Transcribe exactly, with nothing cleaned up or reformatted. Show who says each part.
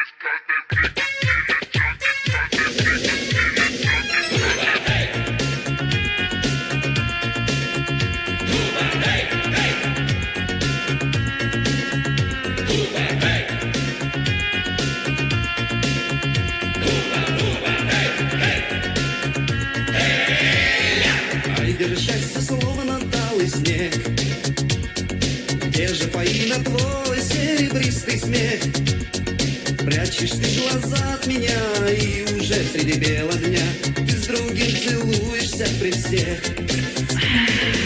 Speaker 1: Счастье словно талый снег. Где же Фаина твой серебристый смех? Прячешь ты глаза от меня, и уже среди бела дня ты с другим целуешься при всех.